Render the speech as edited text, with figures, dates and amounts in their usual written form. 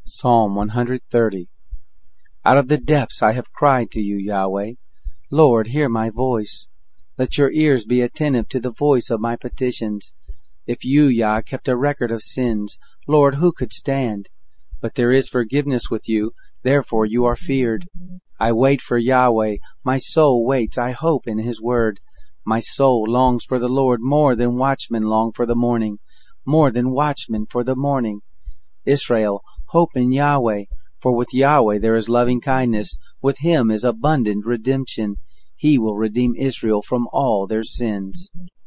Psalm 130. Out of the depths I have cried to you, Yahweh. Lord, hear my voice. Let your ears be attentive to the voice of my petitions. If you, Yah, kept a record of sins, Lord, who could stand? But there is forgiveness with you, therefore you are feared. I wait for Yahweh, my soul waits, I hope in his word. My soul longs for the Lord more than watchmen long for the morning, more than watchmen for the morning. Israel, hope in Yahweh, for with Yahweh there is loving kindness, with him is abundant redemption. He will redeem Israel from all their sins.